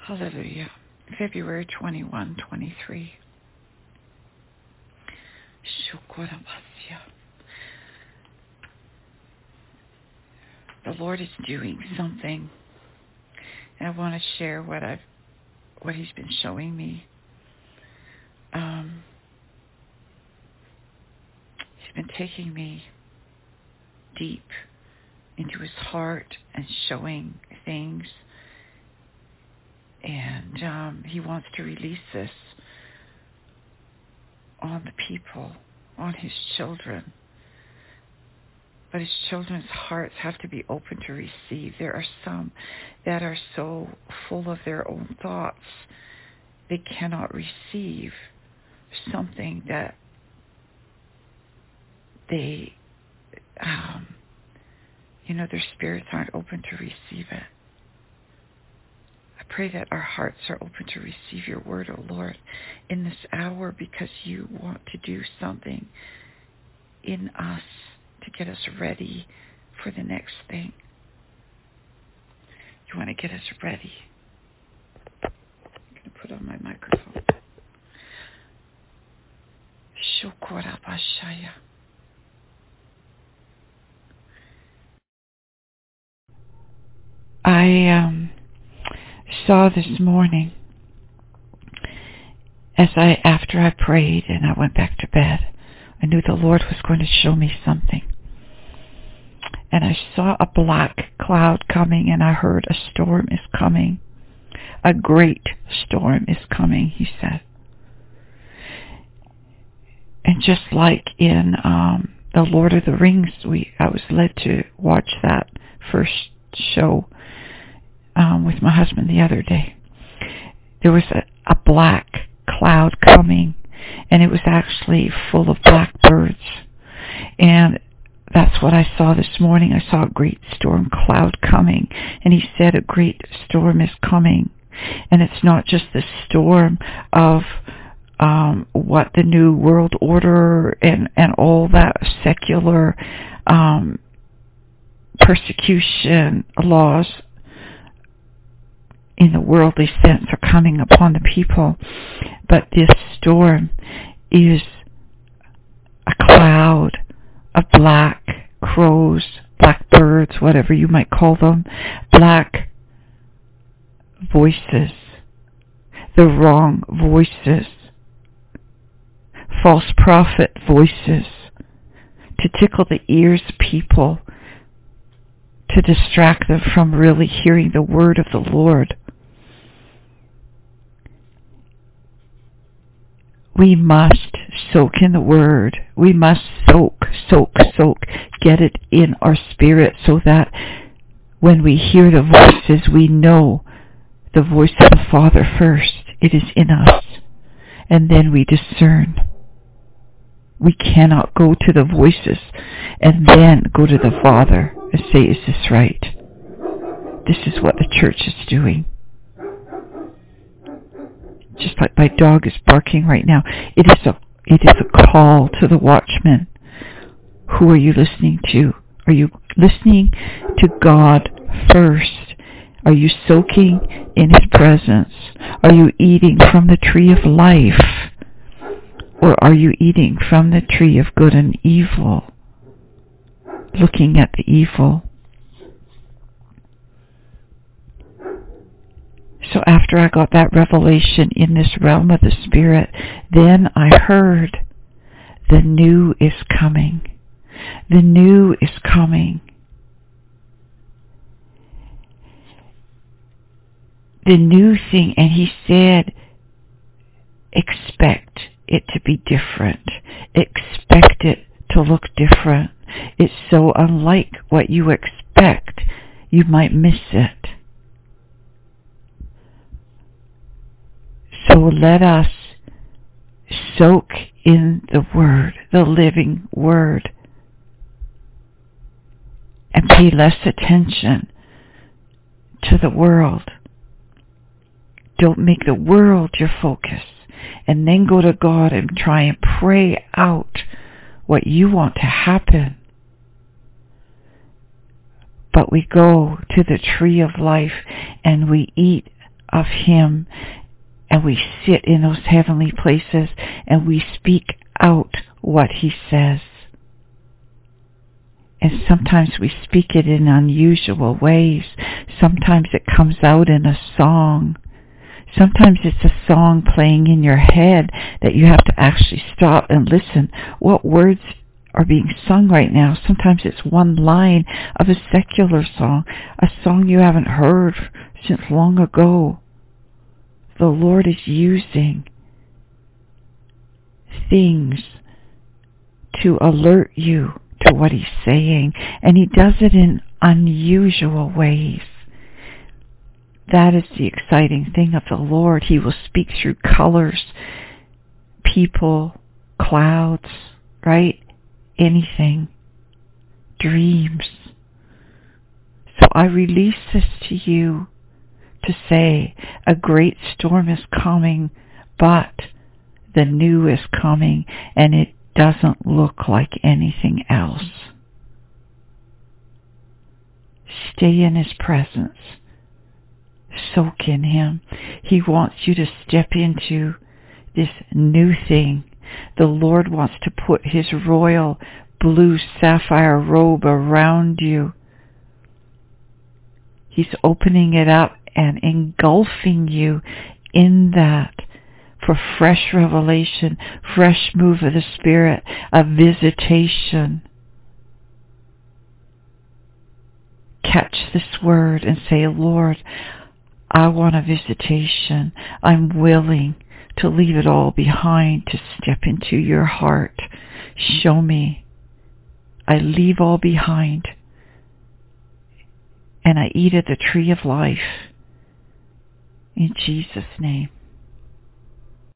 Hallelujah. February 21, 23. The Lord is doing something. And I want to share what He's been showing me. He's been taking me deep into His heart and showing things. And He wants to release this on the people, on His children. But His children's hearts have to be open to receive. There are some that are so full of their own thoughts, they cannot receive something that they, their spirits aren't open to receive it. I pray that our hearts are open to receive your word, O Lord, in this hour, because you want to do something in us to get us ready for the next thing. You want to get us ready. I'm going to put on my microphone. Shokorabashaya. I saw this morning, after I prayed and I went back to bed, I knew the Lord was going to show me something. And I saw a black cloud coming, and I heard a storm is coming. A great storm is coming, He said. And just like in The Lord of the Rings, I was led to watch that first show with my husband the other day. There was a black cloud coming, and it was actually full of blackbirds. And that's what I saw this morning. I saw a great storm cloud coming, and He said a great storm is coming. And it's not just the storm of what the New World Order and all that secular persecution laws in the worldly sense are coming upon the people, but this storm is a cloud of black crows, black birds, whatever you might call them, black voices, the wrong voices, false prophet voices, to tickle the ears of people, to distract them from really hearing the word of the Lord. We must soak in the word. We must soak, get it in our spirit, so that when we hear the voices, we know the voice of the Father first. It is in us. And then we discern. We cannot go to the voices and then go to the Father and say, is this right? This is what the church is doing. Just like my dog is barking right now. It is a call to the watchman. Who are you listening to? Are you listening to God first? Are you soaking in His presence? Are you eating from the tree of life? Or are you eating from the tree of good and evil? Looking at the evil. So after I got that revelation in this realm of the Spirit, then I heard, the new is coming. The new is coming. The new thing, and He said, expect it to be different. Expect it to look different. It's so unlike what you expect, you might miss it. So let us soak in the Word, the living Word, and pay less attention to the world. Don't make the world your focus, and then go to God and try and pray out what you want to happen. But we go to the tree of life and we eat of Him, and we sit in those heavenly places and we speak out what He says. And sometimes we speak it in unusual ways. Sometimes it comes out in a song. Sometimes it's a song playing in your head that you have to actually stop and listen. What words are being sung right now? Sometimes it's one line of a secular song, a song you haven't heard since long ago. The Lord is using things to alert you to what He's saying, and He does it in unusual ways. That is the exciting thing of the Lord. He will speak through colors, people, clouds, right? Anything. Dreams. So I release this to you to say, a great storm is coming, but the new is coming, and it doesn't look like anything else. Stay in His presence. Soak in Him. He wants you to step into this new thing. The Lord wants to put His royal blue sapphire robe around you. He's opening it up and engulfing you in that for fresh revelation, fresh move of the Spirit, a visitation. Catch this word and say, Lord, I want a visitation. I'm willing to leave it all behind to step into your heart. Show me. I leave all behind and I eat of the tree of life. In Jesus' name.